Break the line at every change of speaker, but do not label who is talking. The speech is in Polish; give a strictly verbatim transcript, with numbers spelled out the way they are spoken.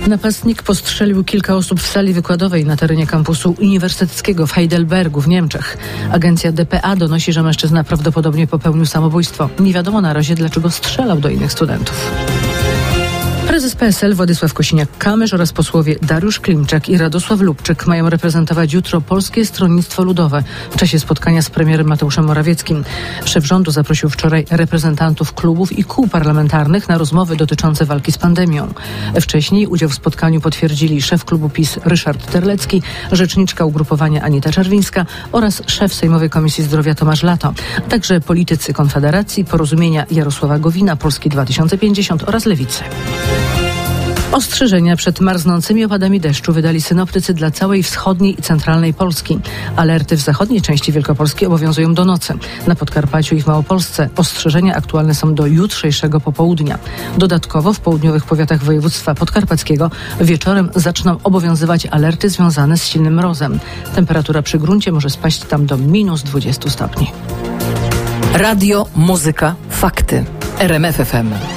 Napastnik postrzelił kilka osób w sali wykładowej na terenie kampusu uniwersyteckiego w Heidelbergu w Niemczech. Agencja D P A donosi, że mężczyzna prawdopodobnie popełnił samobójstwo. Nie wiadomo na razie, dlaczego strzelał do innych studentów. Prezes P S L Władysław Kosiniak-Kamysz oraz posłowie Dariusz Klimczak i Radosław Lubczyk mają reprezentować jutro Polskie Stronnictwo Ludowe w czasie spotkania z premierem Mateuszem Morawieckim. Szef rządu zaprosił wczoraj reprezentantów klubów i kół parlamentarnych na rozmowy dotyczące walki z pandemią. Wcześniej udział w spotkaniu potwierdzili szef klubu PiS Ryszard Terlecki, rzeczniczka ugrupowania Anita Czerwińska oraz szef Sejmowej Komisji Zdrowia Tomasz Lato, a także politycy Konfederacji, Porozumienia Jarosława Gowina, Polski dwa tysiące pięćdziesiąt oraz Lewicy. Ostrzeżenia przed marznącymi opadami deszczu wydali synoptycy dla całej wschodniej i centralnej Polski. Alerty w zachodniej części Wielkopolski obowiązują do nocy. Na Podkarpaciu i w Małopolsce ostrzeżenia aktualne są do jutrzejszego popołudnia. Dodatkowo w południowych powiatach województwa podkarpackiego wieczorem zaczną obowiązywać alerty związane z silnym mrozem. Temperatura przy gruncie może spaść tam do minus dwudziestu stopni.
Radio, muzyka, fakty. R M F F M.